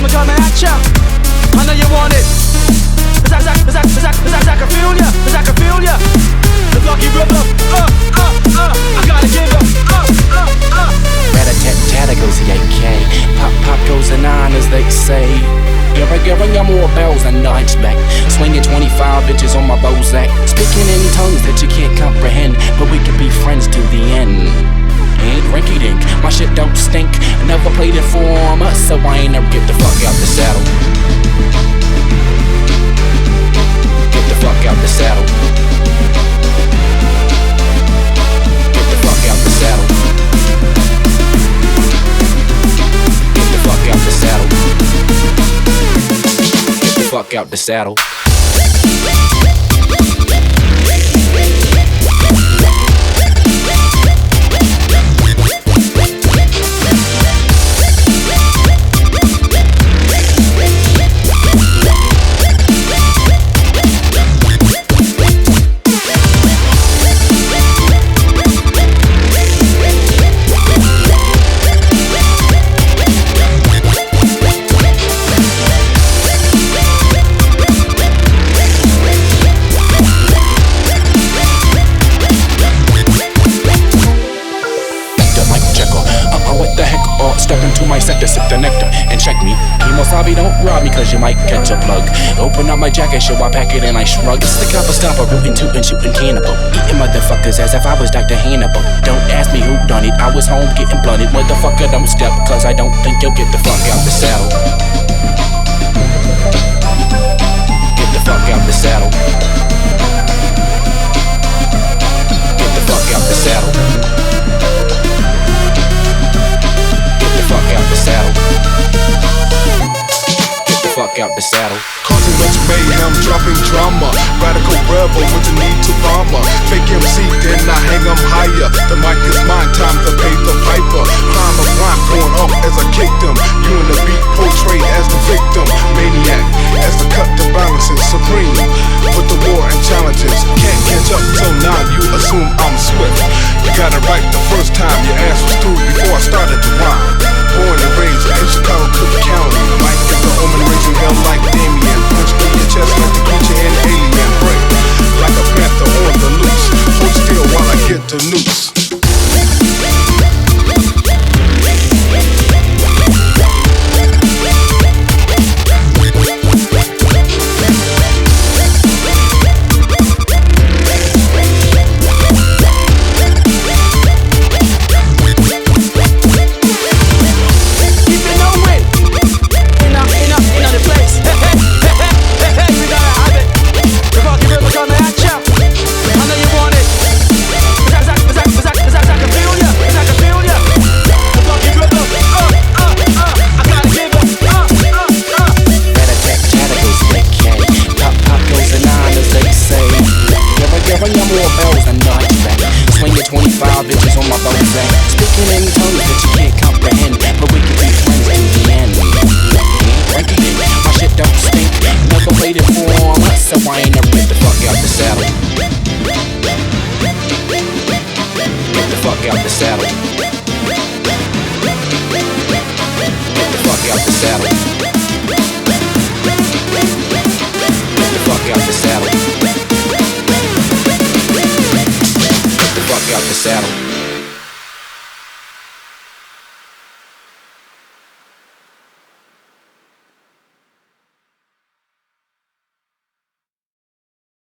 coming at ya. I know you want it. Cause I can feel ya. Cause I can feel ya. The lucky rhythm. I gotta give up. Rat-a-tat-tat goes the AK. Pop goes the 9 as they say. Giving you more bells than the hunchback. Swinging 25 inches on my Bozak. Speaking in tongues that you can't comprehend, but we can be friends to the end. Ain't rinky dink, my shit don't stink. I never played it for us, so I ain't never get the fuck out the saddle. Get the fuck out the saddle. Get the fuck out the saddle. Get the fuck out the saddle. Get the fuck out the saddle. Step into my center, sip the nectar, and check me. Kemosabe, don't rob me, cause you might catch a plug. Open up my jacket, show I pack it and I shrug. It's the copper stomper, rootin' tootin', shootin' cannibal. Eating motherfuckers as if I was Dr. Hannibal. Don't ask me who done it, I was home getting blunted. Motherfucker, don't step, cause I don't think you'll get the fuck out the saddle. Get the fuck out the saddle. Get the fuck out the saddle. Fuck out the saddle. Get the fuck out the saddle. Causing much mayhem, dropping drama. Radical rebel with the need to bomber. Fake MC, then I hang 'em higher. The mic is mine, time to pay the piper. Climb a rhyme, going up as I kick them. You and the beat portrayed as the victim. Maniac, as the cut the balance is supreme. With the war and challenges, can't catch up till now. You assume I'm swift. You got it right the first time. Your ass was through before I started to rhyme. Born and raised in Chicago, Cook County. Might get the omen raising hell like Damien. Punch in your chest like the creature and alien. Break like a panther on the loose. Hold still while I get the noose. Speaking in tongues that you can't comprehend, but we can be friends to the end. Ain't rinky dink, my shit don't stink. Never played it for us, so I ain't never get the fuck out the saddle. Get the fuck out the saddle. Get the fuck out the saddle. Get the fuck out the saddle. Get the fuck out the saddle.